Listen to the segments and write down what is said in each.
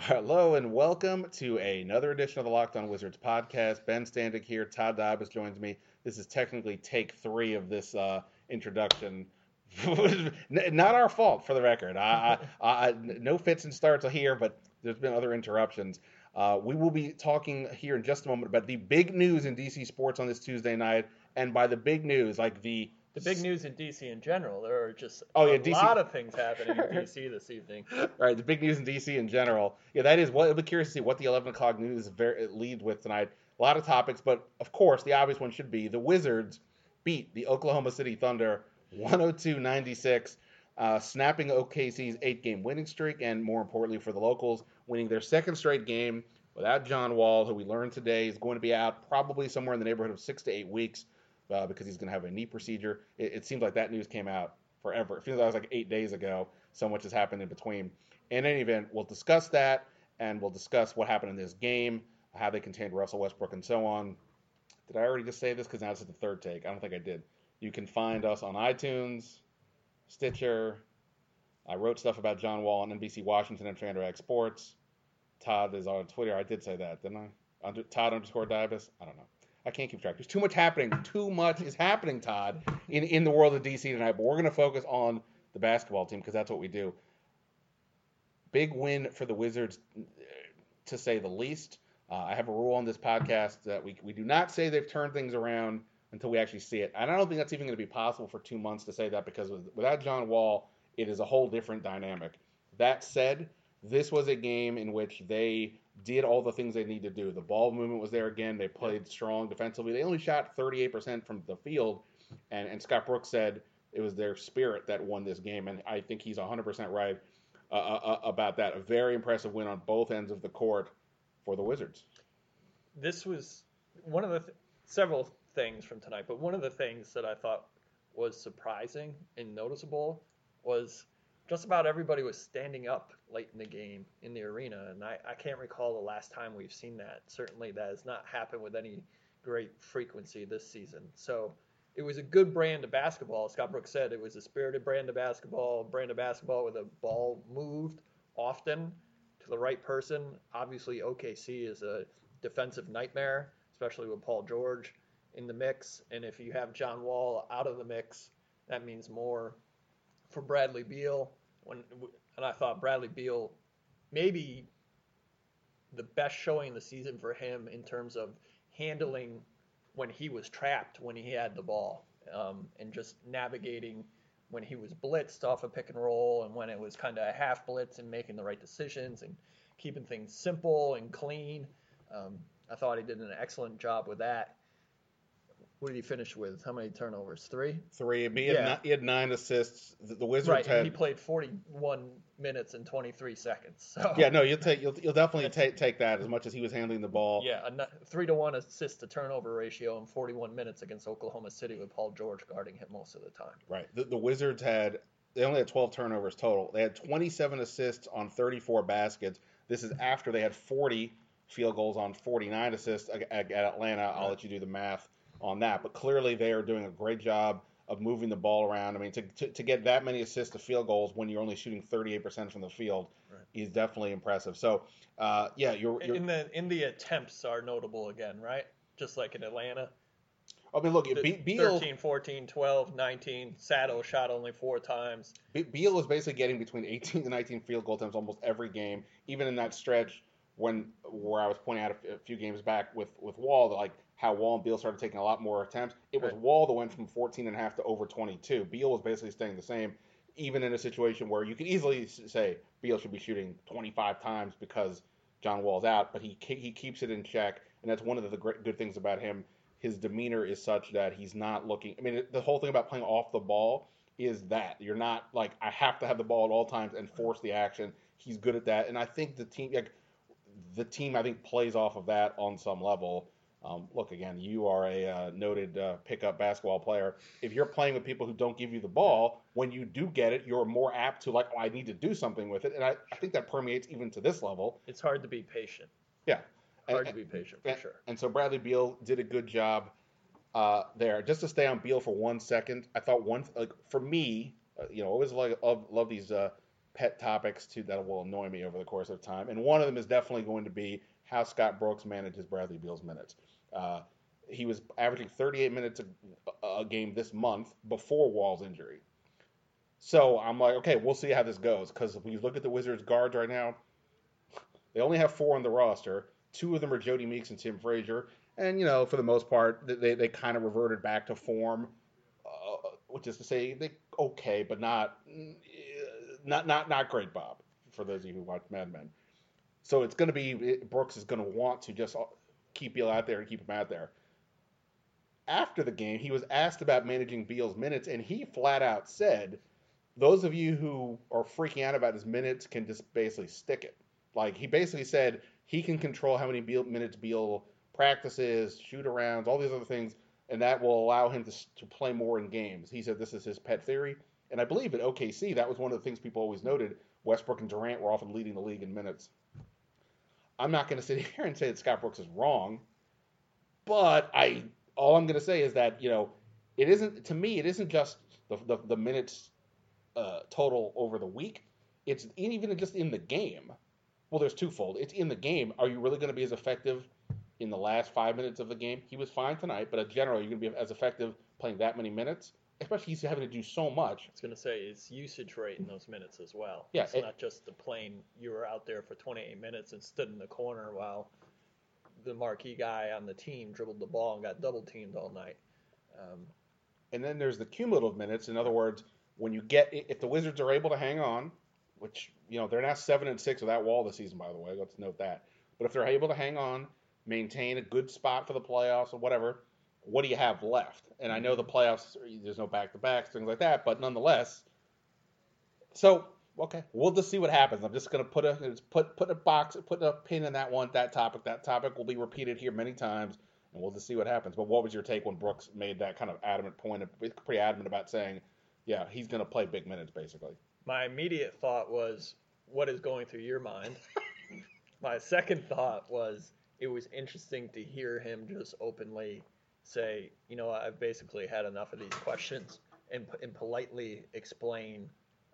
Hello and welcome to another edition of the Locked On Wizards podcast. Ben Standig here. Todd Dybus joins me. This is technically take 3 of this introduction. Not our fault, for the record. No fits and starts here, but there's been other interruptions. We will be talking here in just a moment about the big news in DC sports on this Tuesday night, and by the big news, like the big news in DC in general. There are just DC. lot of things happening in DC this evening. All right, the big news in DC in general. Yeah, that is what. I'll be curious to see what the 11 o'clock news leads with tonight. A lot of topics, but of course, the obvious one should be the Wizards beat the Oklahoma City Thunder 102-96, snapping OKC's 8-game winning streak, and more importantly for the locals, winning their second straight game without John Wall, who we learned today is going to be out probably somewhere in the neighborhood of 6 to 8 weeks. Because he's going to have a knee procedure. It seems like that news came out forever. It feels like it was like 8 days ago. So much has happened in between. In any event, we'll discuss that, and we'll discuss what happened in this game, how they contained Russell Westbrook, and so on. Did I already just say this? Because now this is the third take. I don't think I did. You can find us on iTunes, Stitcher. I wrote stuff about John Wall on NBC Washington and FanRag Sports. Todd is on Twitter. I did say that, didn't I? Todd_Dybus. I don't know. I can't keep track. There's too much happening. Too much is happening, Todd, in the world of DC tonight. But we're going to focus on the basketball team because that's what we do. Big win for the Wizards, to say the least. I have a rule on this podcast that we do not say they've turned things around until we actually see it. And I don't think that's even going to be possible for 2 months to say that because without John Wall, it is a whole different dynamic. That said, this was a game in which they did all the things they need to do. The ball movement was there again. They played strong defensively. They only shot 38% from the field, and Scott Brooks said it was their spirit that won this game, and I think he's 100% right about that. A very impressive win on both ends of the court for the Wizards. This was one of the several things from tonight, but one of the things that I thought was surprising and noticeable was just about everybody was standing up late in the game in the arena, and I can't recall the last time we've seen that. Certainly that has not happened with any great frequency this season. So it was a good brand of basketball. Scott Brooks said it was a spirited brand of basketball where the ball moved often to the right person. Obviously, OKC is a defensive nightmare, especially with Paul George in the mix. And if you have John Wall out of the mix, that means more for Bradley Beal, and I thought Bradley Beal maybe the best showing in the season for him in terms of handling when he was trapped, when he had the ball, and just navigating when he was blitzed off a pick and roll and when it was kind of a half blitz and making the right decisions and keeping things simple and clean. I thought he did an excellent job with that. What did he finish with? How many turnovers? 3? 3. He had 9 assists. The Wizards had. He played 41 minutes and 23 seconds. So. Yeah, no, you'll definitely take that as much as he was handling the ball. Yeah, a 3-to-1 assist to turnover ratio in 41 minutes against Oklahoma City with Paul George guarding him most of the time. Right. The Wizards they only had 12 turnovers total. They had 27 assists on 34 baskets. This is after they had 40 field goals on 49 assists at Atlanta. I'll let you do the math on that, but clearly they are doing a great job of moving the ball around. I mean, to get that many assists to field goals when you're only shooting 38% from the field is definitely impressive. So, you're in the attempts are notable again, right? Just like in Atlanta. I mean, look, Beal 13, 14, 12, 19. Sato shot only 4 times. Beal was basically getting between 18 and 19 field goal attempts almost every game, even in that stretch where I was pointing out a few games back with Wall, like how Wall and Beal started taking a lot more attempts. It was Wall that went from 14.5 to over 22. Beal was basically staying the same, even in a situation where you could easily say Beal should be shooting 25 times because John Wall's out, but he keeps it in check, and that's one of the good things about him. His demeanor is such that he's not looking. I mean, the whole thing about playing off the ball is that you're not like, I have to have the ball at all times and force the action. He's good at that, and I think the team I think plays off of that on some level. Look, again, you are a noted pickup basketball player. If you're playing with people who don't give you the ball, when you do get it, you're more apt to like, I need to do something with it. And I think that permeates even to this level. It's hard to be patient. Yeah. Hard to be patient, for sure. And so Bradley Beal did a good job there. Just to stay on Beal for 1 second, I thought for me, always love these pet topics that will annoy me over the course of time, and one of them is definitely going to be how Scott Brooks manages Bradley Beal's minutes. Uh, he was averaging 38 minutes a game this month before Wall's injury. So I'm like, okay, we'll see how this goes. Because if we look at the Wizards guards right now, they only have 4 on the roster. 2 of them are Jody Meeks and Tim Frazier. And, for the most part, they kind of reverted back to form, which is to say, they okay, but not great, Bob, for those of you who watch Mad Men. So it's going to be, Brooks is going to want to just keep Beal out there and keep him out there. After the game, he was asked about managing Beal's minutes, and he flat out said, those of you who are freaking out about his minutes can just basically stick it. Like, he basically said he can control how many minutes Beal practices, shoot-arounds, all these other things, and that will allow him to play more in games. He said this is his pet theory, and I believe at OKC, that was one of the things people always noted. Westbrook and Durant were often leading the league in minutes. I'm not going to sit here and say that Scott Brooks is wrong, but all I'm going to say is that, it isn't just the minutes total over the week. It's even just in the game. Well, there's twofold. It's in the game. Are you really going to be as effective in the last 5 minutes of the game? He was fine tonight, but in general, you're going to be as effective playing that many minutes, especially he's having to do so much. I was going to say, it's usage rate in those minutes as well. Yeah, it's not just the plain you were out there for 28 minutes and stood in the corner while the marquee guy on the team dribbled the ball and got double teamed all night. And then there's the cumulative minutes. In other words, if the Wizards are able to hang on, which, they're now 7-6 without Wall this season, by the way, let's note that. But if they're able to hang on, maintain a good spot for the playoffs or whatever, what do you have left? And I know the playoffs, there's no back-to-backs, things like that, but nonetheless. So, okay, we'll just see what happens. I'm just going to put a pin in that topic. That topic will be repeated here many times, and we'll just see what happens. But what was your take when Brooks made that kind of adamant point, pretty adamant about saying, yeah, he's going to play big minutes, basically? My immediate thought was, what is going through your mind? My second thought was, it was interesting to hear him just openly say, I've basically had enough of these questions, and politely explain.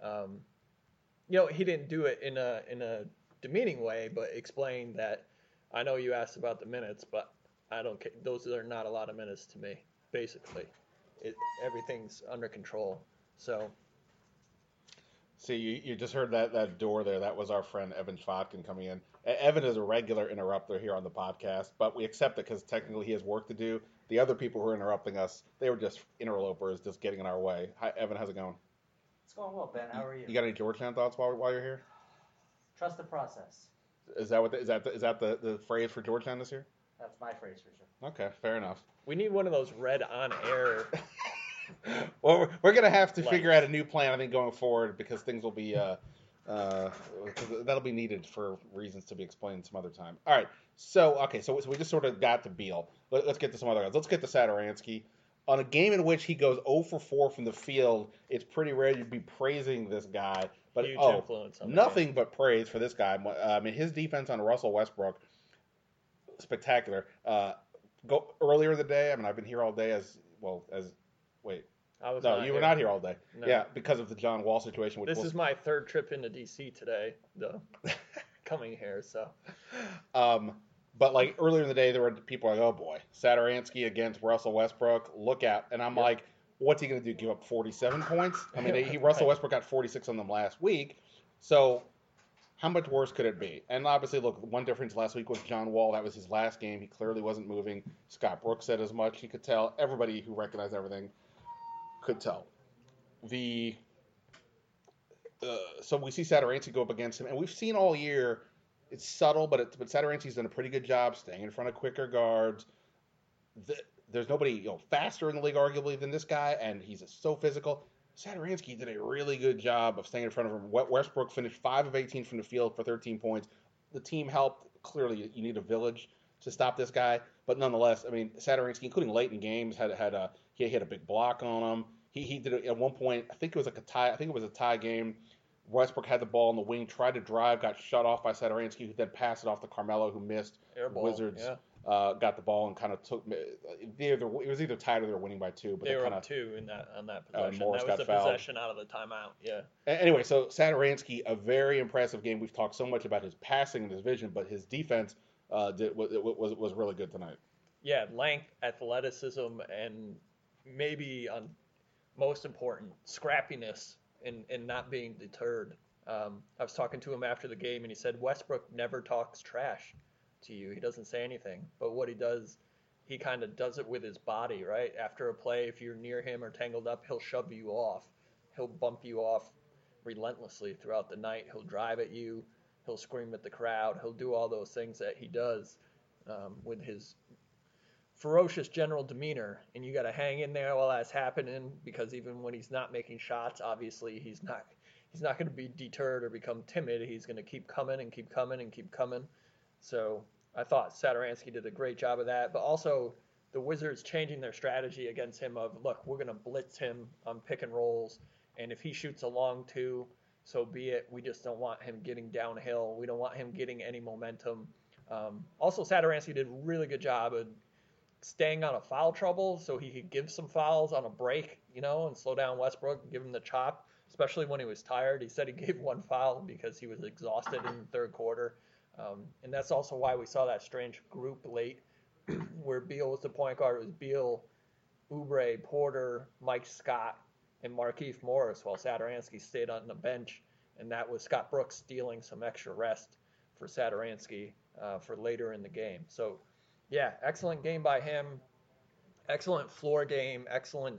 He didn't do it in a demeaning way, but explain that I know you asked about the minutes, but I don't care. Those are not a lot of minutes to me. Basically, everything's under control. So. See, you just heard that door there. That was our friend Evan Schotkin coming in. Evan is a regular interrupter here on the podcast, but we accept it because technically he has work to do. The other people who are interrupting us, they were just interlopers, just getting in our way. Hi, Evan, how's it going? It's going well, Ben. How are you? You got any Georgetown thoughts while you're here? Trust the process. Is that the phrase for Georgetown this year? That's my phrase for sure. Okay, fair enough. We need one of those red on air. Well, we're going to have to figure out a new plan, I think, going forward, because things will be that'll be needed for reasons to be explained some other time. All right, so we just sort of got to Beal. Let's get to some other guys. Let's get to Satoransky. On a game in which he goes 0 for 4 from the field, it's pretty rare you'd be praising this guy. But huge influence on nothing but praise for this guy. I mean, his defense on Russell Westbrook, spectacular. Go earlier in the day. I mean, I've been here all day wait. You were not here all day. No. Yeah, because of the John Wall situation. This is my third trip into DC today, though. Coming here, so. But like earlier in the day, there were people like, oh boy, Satoransky against Russell Westbrook, look out. And I'm like, what's he going to do, give up 47 points? I mean, Russell Westbrook got 46 on them last week. So how much worse could it be? And obviously, look, one difference last week was John Wall. That was his last game. He clearly wasn't moving. Scott Brooks said as much. He could tell. Everybody who recognized everything could tell. So we see Satoransky go up against him. And we've seen all year, it's subtle, but Satoransky's done a pretty good job staying in front of quicker guards. There's nobody faster in the league, arguably, than this guy, and he's so physical. Satoransky did a really good job of staying in front of him. Westbrook finished 5 of 18 from the field for 13 points. The team helped. Clearly, you need a village to stop this guy. But nonetheless, I mean, Satoransky, including late in games, had a big block on him. He did it at one point. I think it was a tie game. Westbrook had the ball on the wing, tried to drive, got shut off by Satoransky, who then passed it off to Carmelo, who missed. Airball, Wizards. got the ball and kind of took. It was either tied or they were winning by 2, but They were kind up of 2 on that possession. Morris That was got the fouled. possession out of the timeout. Yeah. Anyway, so Satoransky, a very impressive game. We've talked so much about his passing and his vision, but his defense was really good tonight. Yeah, length, athleticism, and maybe most important, scrappiness and not being deterred. I was talking to him after the game, and he said Westbrook never talks trash to you. He doesn't say anything, but what he does, he kind of does it with his body, right? After a play, if you're near him or tangled up, he'll shove you off. He'll bump you off relentlessly throughout the night. He'll drive at you. He'll scream at the crowd. He'll do all those things that he does with his ferocious general demeanor, and you got to hang in there while that's happening, because even when he's not making shots, obviously he's not going to be deterred or become timid. He's going to keep coming and keep coming and keep coming. So I thought Satoransky did a great job of that, but also the Wizards changing their strategy against him of, look, we're going to blitz him on pick and rolls, and if he shoots a long 2, so be it. We just don't want him getting downhill. We don't want him getting any momentum. Also, Satoransky did a really good job of staying out of foul trouble so he could give some fouls on a break, and slow down Westbrook and give him the chop, especially when he was tired. He said he gave 1 foul because he was exhausted in the third quarter. And that's also why we saw that strange group late where Beal was the point guard. It was Beal, Oubre, Porter, Mike Scott, and Markieff Morris, while Satoransky stayed on the bench. And that was Scott Brooks stealing some extra rest for Satoransky for later in the game. So, yeah, excellent game by him. Excellent floor game. Excellent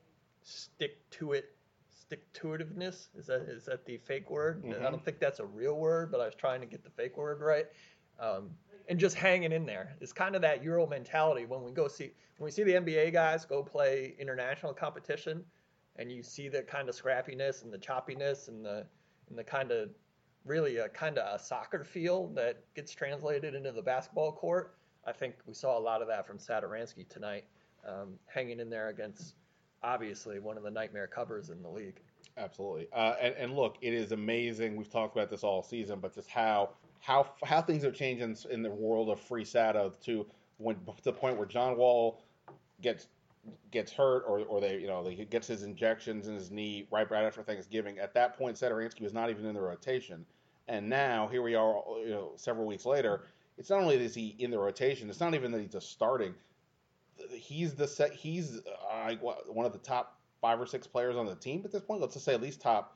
stick-to-itiveness. Is that the fake word? Mm-hmm. I don't think that's a real word, but I was trying to get the fake word right. And just hanging in there. It's kind of that Euro mentality when we see the NBA guys go play international competition, and you see the kind of scrappiness and the choppiness and the kind of really a kind of a soccer feel that gets translated into the basketball court. I think we saw a lot of that from Satoransky tonight, hanging in there against, obviously, one of the nightmare covers in the league. Absolutely. And look, it is amazing. We've talked about this all season, but just how things are changing in the world of free Sato to the point where John Wall gets hurt or he gets his injections in his knee right after Thanksgiving. At that point, Satoransky was not even in the rotation, and now here we are, several weeks later. It's not only is he in the rotation, it's not even that he's just starting. He's one of the top 5 or 6 players on the team at this point. Let's just say at least top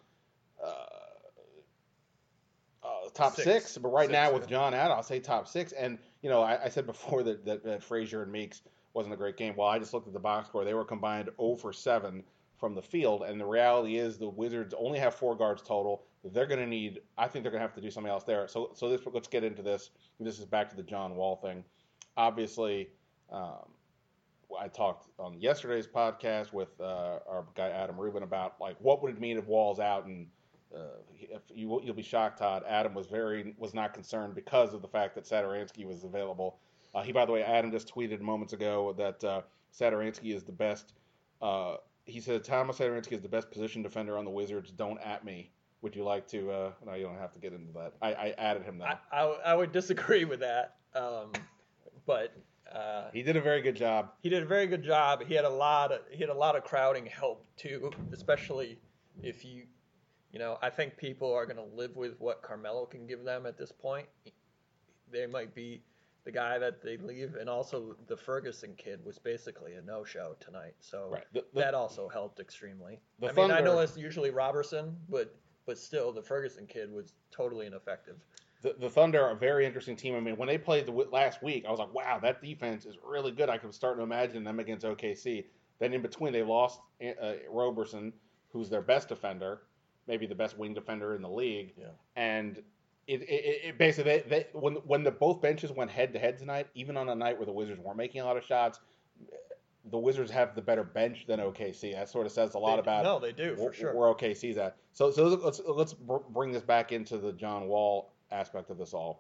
6. But right now with John out, I'll say top 6. And I said before that Frazier and Meeks wasn't a great game. Well, I just looked at the box score. They were combined 0 for 7 from the field, and the reality is the Wizards only have 4 guards total. They're going to need. I think they're going to have to do something else there. So let's get into this. This is back to the John Wall thing. Obviously, I talked on yesterday's podcast with our guy Adam Rubin about what would it mean if Wall's out, and if you'll be shocked, Todd. Adam was not concerned because of the fact that Satoransky was available. By the way, Adam just tweeted moments ago that Satoransky is the best. He said Thomas Satoransky is the best position defender on the Wizards. Don't at me. Would you like to? No, you don't have to get into that. I added him though. I would disagree with that, but he did a very good job. He did a very good job. He had a lot of crowding help too, especially if I think people are going to live with what Carmelo can give them at this point. They might be the guy that they leave, and also the Ferguson kid was basically a no-show tonight, so right. That also helped extremely. I know it's usually Robertson, but still, the Ferguson kid was totally ineffective. The Thunder are a very interesting team. When they played last week, I was like, wow, that defense is really good. I could start to imagine them against OKC. Then in between, they lost Roberson, who's their best defender, maybe the best wing defender in the league. Yeah. And it basically, when both benches went head-to-head tonight, even on a night where the Wizards weren't making a lot of shots, the Wizards have the better bench than OKC. That sort of says a lot about. No, they do for sure. Where OKC's at. So let's bring this back into the John Wall aspect of this all.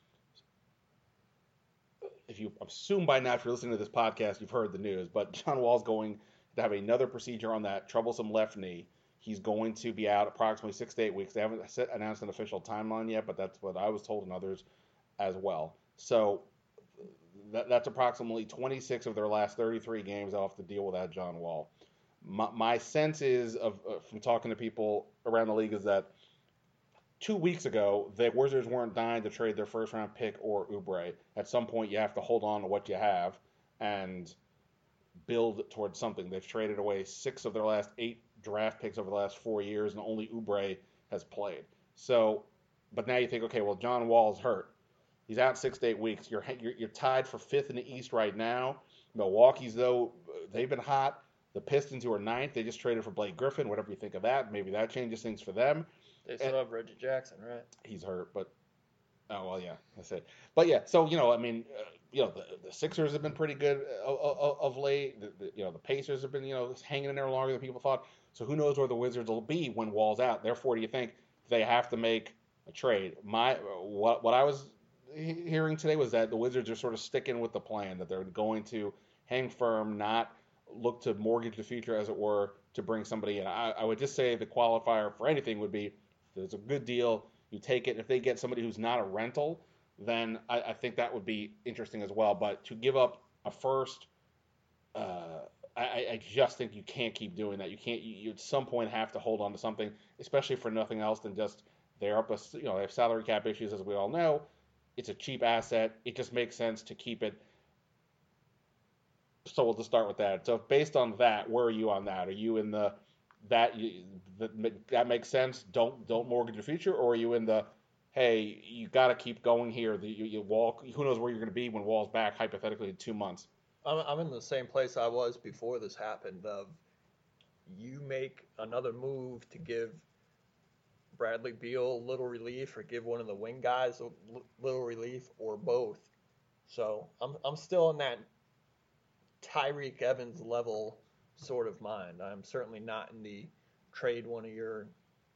If you assume by now, if you're listening to this podcast, you've heard the news. But John Wall's going to have another procedure on that troublesome left knee. He's going to be out approximately 6 to 8 weeks. They haven't announced an official timeline yet, but that's what I was told and others as well. So that's approximately 26 of their last 33 games they'll have to deal with that John Wall. My sense is from talking to people around the league is that 2 weeks ago the Wizards weren't dying to trade their first round pick or Oubre. At some point you have to hold on to what you have and build towards something. They've traded away 6 of their last 8 draft picks over the last 4 years, and only Oubre has played. So, but now you think, okay, well, John Wall's hurt. He's out 6 to 8 weeks. You're tied for 5th in the East right now. Milwaukee's, though, they've been hot. The Pistons, who are 9th, they just traded for Blake Griffin. Whatever you think of that, maybe that changes things for them. They still have Reggie Jackson, right? He's hurt, but oh well, yeah, that's it. But yeah, so I mean, the Sixers have been pretty good of late. The Pacers have been hanging in there longer than people thought. So who knows where the Wizards will be when Wall's out? Therefore, do you think they have to make a trade? What I was hearing today was that the Wizards are sort of sticking with the plan, that they're going to hang firm, not look to mortgage the future, as it were, to bring somebody in. I would just say the qualifier for anything would be, there's a good deal, you take it. If they get somebody who's not a rental, then I think that would be interesting as well. But to give up a first, I just think you can't keep doing that. You can't. You at some point have to hold on to something, especially for nothing else than just they're up. They have salary cap issues, as we all know. It's a cheap asset. It just makes sense to keep it. So we'll just start with that. So based on that, where are you on that? Are you in that makes sense? Don't mortgage your future, or are you in the, hey, you got to keep going here? Wall, who knows where you're going to be when Wall's back, hypothetically, in 2 months? I'm in the same place I was before this happened. Of you make another move to give Bradley Beal a little relief, or give one of the wing guys a little relief, or both. So I'm still in that Tyreek Evans level sort of mind. I'm certainly not in the trade one of your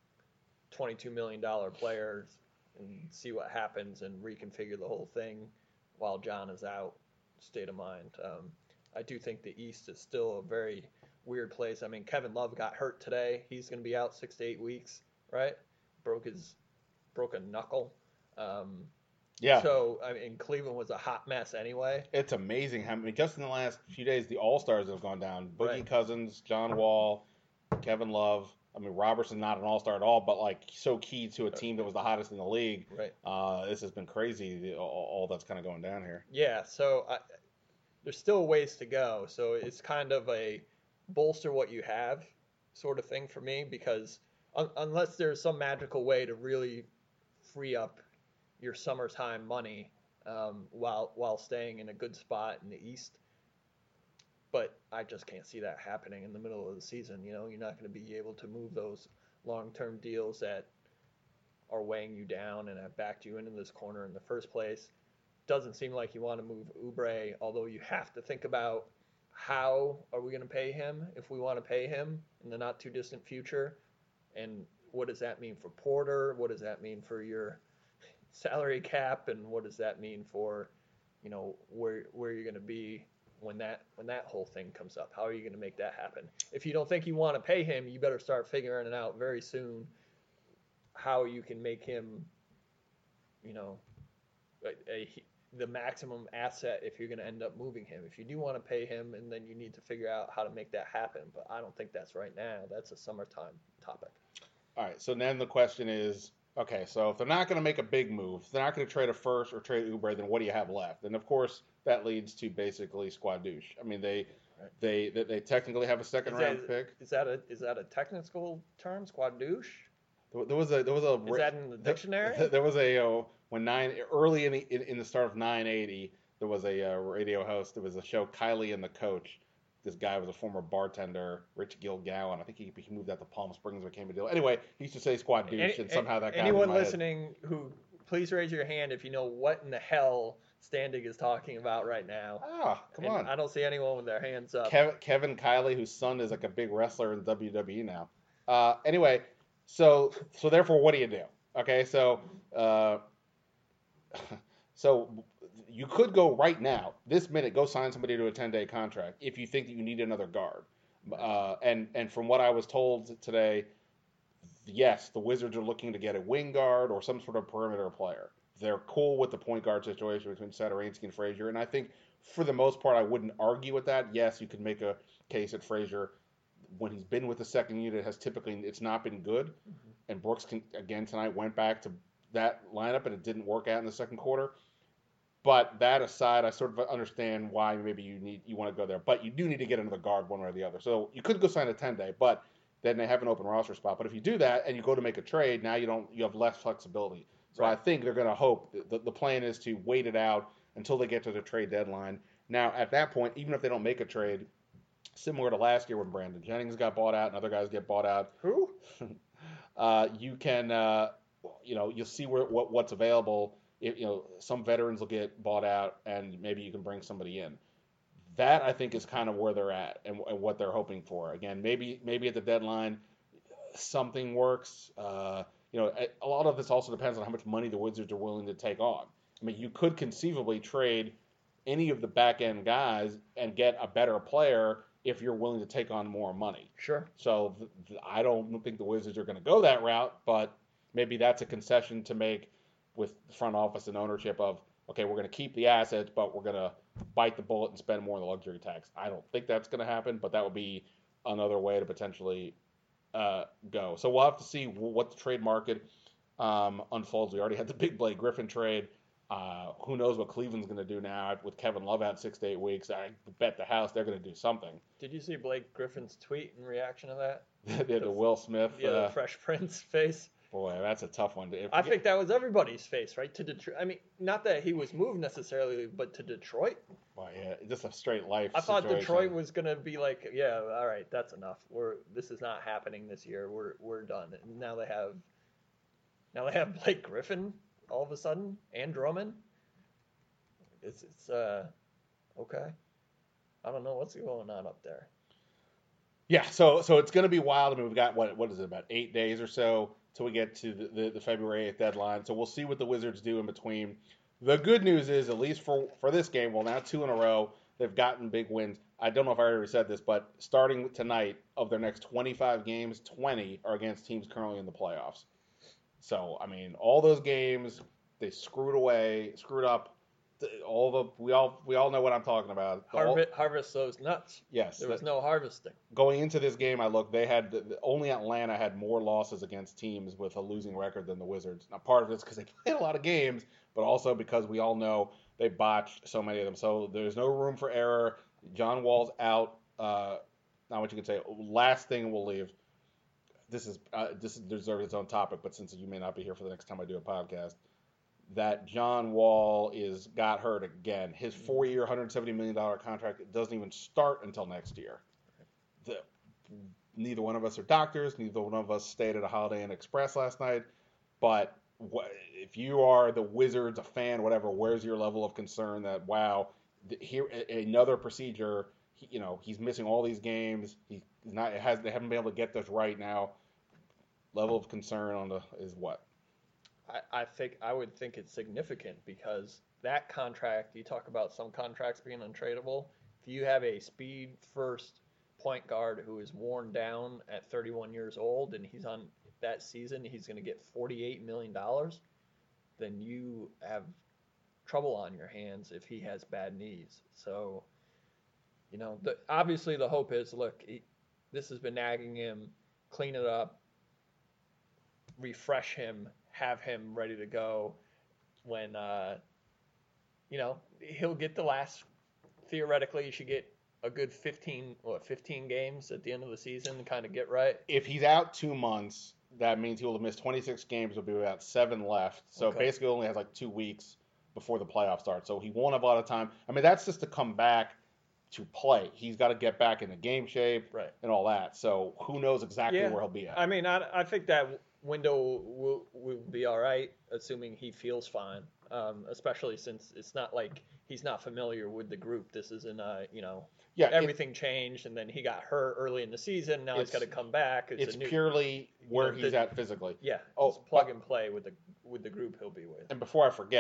$22 million players and see what happens and reconfigure the whole thing while John is out state of mind. I do think the East is still a very weird place. I mean, Kevin Love got hurt today. He's going to be out 6 to 8 weeks, right? Broke a knuckle. Yeah. So, I mean, Cleveland was a hot mess anyway. It's amazing how just in the last few days, the All-Stars have gone down. Boogie Right. Cousins, John Wall, Kevin Love. I mean, Robertson's not an All-Star at all, but so key to a team that was the hottest in the league. Right. This has been crazy, all that's kind of going down here. Yeah, so there's still ways to go. So it's kind of a bolster what you have sort of thing for me, because unless there's some magical way to really free up your summertime money while staying in a good spot in the East. But I just can't see that happening in the middle of the season. You're not going to be able to move those long-term deals that are weighing you down and have backed you into this corner in the first place. Doesn't seem like you want to move Oubre, although you have to think about how are we going to pay him if we want to pay him in the not-too-distant future. And what does that mean for Porter? What does that mean for your salary cap, and what does that mean for where you're going to be when that whole thing comes up? How are you going to make that happen? If you don't think you want to pay him, you better start figuring it out very soon, how you can make him the maximum asset if you're going to end up moving him. If you do want to pay him, and then you need to figure out how to make that happen, but I don't think that's right now. That's a summertime topic. All right, so then the question is, okay, so if they're not going to make a big move, if they're not going to trade a first or trade Oubre, then what do you have left? And of course, that leads to basically Squadouche. I mean, they technically have a second round pick. Is that a technical term, Squadouche? There was a. Is that in the dictionary? There was a early in the start of 980. There was a radio host. There was a show, Kylie and the Coach. This guy was a former bartender, Rich Gilgowan. I think he moved out to Palm Springs, became a deal. Anyway, he used to say Squadouche, and somehow that got anyone in my listening who, please raise your hand if you know what in the hell Standig is talking about right now. Come on. I don't see anyone with their hands up. Kevin Kiley, whose son is like a big wrestler in WWE now. Anyway, so therefore, what do you do? Okay, so you could go right now, this minute, go sign somebody to a 10-day contract if you think that you need another guard. And from what I was told today, yes, the Wizards are looking to get a wing guard or some sort of perimeter player. They're cool with the point guard situation between Satoransky and Frazier, and I think for the most part, I wouldn't argue with that. Yes, you could make a case that Frazier, when he's been with the second unit, has typically it's not been good, and Brooks again tonight went back to that lineup and it didn't work out in the second quarter. But that aside, I sort of understand why maybe you want to go there, but you do need to get another guard one way or the other. So you could go sign a 10-day, but then they have an open roster spot. But if you do that and you go to make a trade, now you have less flexibility. So Right. I think they're going to hope the plan is to wait it out until they get to the trade deadline. Now at that point, even if they don't make a trade, similar to last year when Brandon Jennings got bought out and other guys get bought out, Who? you can you'll see what's available. Some veterans will get bought out and maybe you can bring somebody in. That I think is kind of where they're at and what they're hoping for. Again, maybe at the deadline something works. A lot of this also depends on how much money the Wizards are willing to take on. I mean, you could conceivably trade any of the back end guys and get a better player if you're willing to take on more money. Sure. So I don't think the Wizards are going to go that route, but maybe that's a concession to make with the front office and ownership of, okay, we're going to keep the assets, but we're going to bite the bullet and spend more on the luxury tax. I don't think that's going to happen, but that would be another way to potentially go. So we'll have to see what the trade market unfolds. We already had the big Blake Griffin trade. Who knows what Cleveland's going to do now with Kevin Love out 6 to 8 weeks. I bet the house they're going to do something. Did you see Blake Griffin's tweet in reaction to that? the Will Smith. The Fresh Prince face. Boy, that's a tough one. I think that was everybody's face, right? To Detroit. I mean, not that he was moved necessarily, but to Detroit. Boy, yeah, just a straight life. I thought situation. Detroit was gonna be like, yeah, all right, that's enough. This is not happening this year. We're done. And now they have Blake Griffin all of a sudden and Drummond. It's okay. I don't know what's going on up there. Yeah, so it's going to be wild. I mean, we've got what is it, about 8 days or so till we get to the February 8th deadline. So we'll see what the Wizards do in between. The good news is, at least for this game, well, now 2 in a row, they've gotten big wins. I don't know if I already said this, but starting tonight, of their next 25 games, 20 are against teams currently in the playoffs. So, I mean, all those games, they screwed up. We all know what I'm talking about. Harvest those nuts. Yes. There was no harvesting. Going into this game, I looked. They had only Atlanta had more losses against teams with a losing record than the Wizards. Now, part of it's because they played a lot of games, but also because we all know they botched so many of them. So there's no room for error. John Wall's out. Not what you can say. Last thing we'll leave. This deserves its own topic, but since you may not be here for the next time I do a podcast, that John Wall got hurt again. His 4-year, $170 million contract doesn't even start until next year. Neither one of us are doctors. Neither one of us stayed at a Holiday Inn Express last night. But if you are the Wizards, a fan, whatever, where's your level of concern that, wow, here another procedure, he's missing all these games. They haven't been able to get this right now. Level of concern is what? I would think it's significant because that contract, you talk about some contracts being untradeable. If you have a speed first point guard who is worn down at 31 years old and he's on that season, he's going to get $48 million, then you have trouble on your hands if he has bad knees. So, obviously the hope is, look, this has been nagging him, clean it up, refresh him, have him ready to go when, he'll get the last, theoretically, you should get a good 15 games at the end of the season to kind of get right. If he's out 2 months, that means he will have missed 26 games. There'll be about 7 left. So basically only has like 2 weeks before the playoffs start. So he won't have a lot of time. I mean, that's just to come back to play. He's got to get back into game shape and all that. So who knows exactly where he'll be at. I mean, I think that window will be all right, assuming he feels fine, especially since it's not like he's not familiar with the group. This isn't, everything changed, and then he got hurt early in the season. Now he's got to come back. It's purely where he's at physically. Yeah, plug and play with the group he'll be with. And before I forget,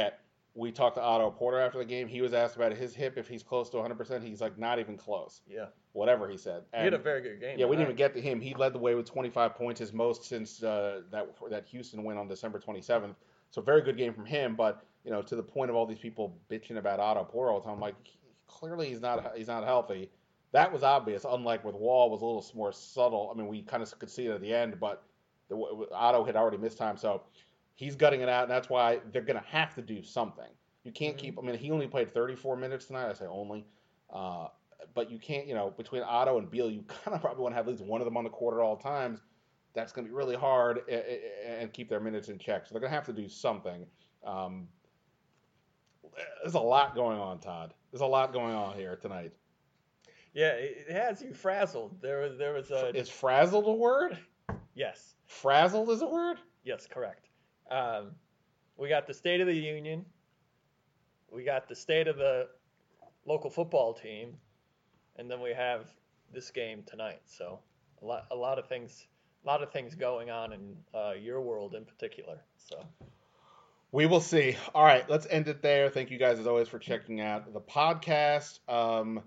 we talked to Otto Porter after the game. He was asked about his hip, if he's close to 100%. He's like, not even close. Yeah. Whatever he said. He had a very good game. Yeah, we didn't even get to him. He led the way with 25 points, his most since that Houston win on December 27th. So very good game from him. But to the point of all these people bitching about Otto Porter all the time, like clearly he's not healthy. That was obvious. Unlike with Wall, was a little more subtle. I mean, we kind of could see it at the end, but Otto had already missed time, so he's gutting it out, and that's why they're going to have to do something. You can't keep. I mean, he only played 34 minutes tonight. I say only. But you can't, between Otto and Beal, you kind of probably want to have at least one of them on the court at all times. That's going to be really hard and keep their minutes in check. So they're going to have to do something. There's a lot going on, Todd. There's a lot going on here tonight. Yeah, it has you frazzled. There was a. Is frazzled a word? Yes. Frazzled is a word? Yes, correct. We got the State of the Union. We got the state of the local football team. And then we have this game tonight. So a lot of things going on in your world in particular. So we will see. All right, let's end it there. Thank you guys as always for checking out the podcast. I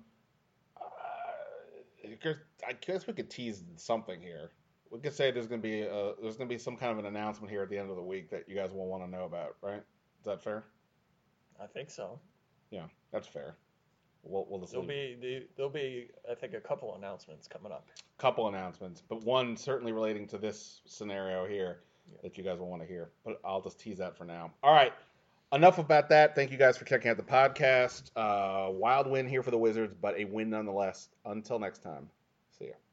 guess we could tease something here. We could say there's gonna be some kind of an announcement here at the end of the week that you guys will want to know about, right? Is that fair? I think so. Yeah, that's fair. We'll just there'll be I think a couple announcements coming up. Couple announcements, but one certainly relating to this scenario here that you guys will want to hear. But I'll just tease that for now. All right, enough about that. Thank you guys for checking out the podcast. Wild win here for the Wizards, but a win nonetheless. Until next time, see ya.